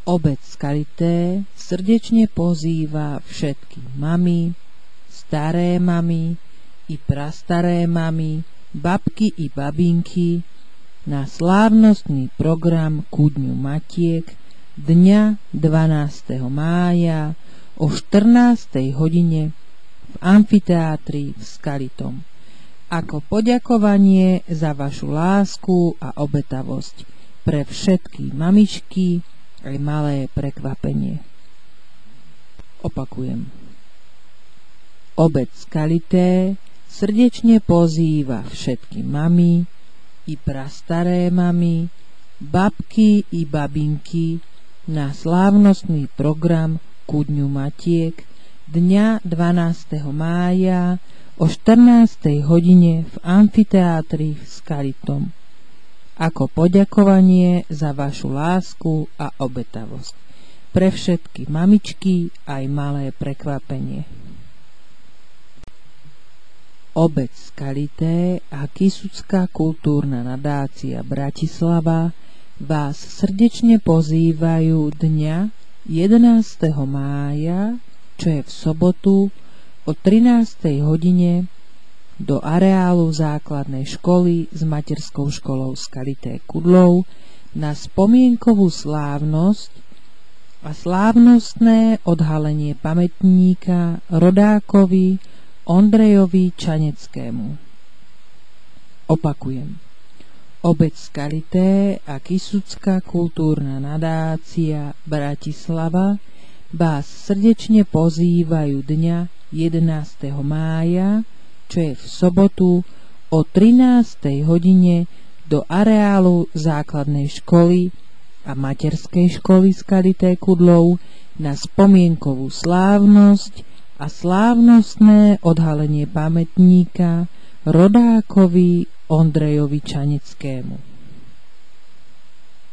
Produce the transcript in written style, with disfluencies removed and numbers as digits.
Obec Skalité srdečne pozýva všetky mamy, staré mamy i prastaré mamy, babky i babinky na slávnostný program ku Dňu Matiek dňa 12. mája o 14. hodine v amfiteátri v Skalitom ako poďakovanie za vašu lásku a obetavosť pre všetky mamičky aj malé prekvapenie. Opakujem. Obec Skalité srdečne pozýva všetky mamy i prastaré mamy, babky i babinky na slávnostný program ku Dňu Matiek dňa 12. mája o 14. hodine v amfiteátri v Skalitom ako poďakovanie za vašu lásku a obetavosť pre všetky mamičky aj malé prekvapenie. Obec Skalité a Kysucká kultúrna nadácia Bratislava vás srdečne pozývajú dňa 11. mája, čo je v sobotu, o 13. hodine do areálu základnej školy s materskou školou Skalité Kudlov na spomienkovú slávnosť a slávnostné odhalenie pamätníka rodákovi Ondrejovi Čaneckému. Opakujem. Obec Skalité a Kysucká kultúrna nadácia Bratislava vás srdečne pozývajú dňa 11. mája, čo je v sobotu, o 13. hodine do areálu základnej školy a materskej školy Skalité Kudlov na spomienkovú slávnosť a slávnostné odhalenie pamätníka rodákovi Ondrejovi Čaneckému.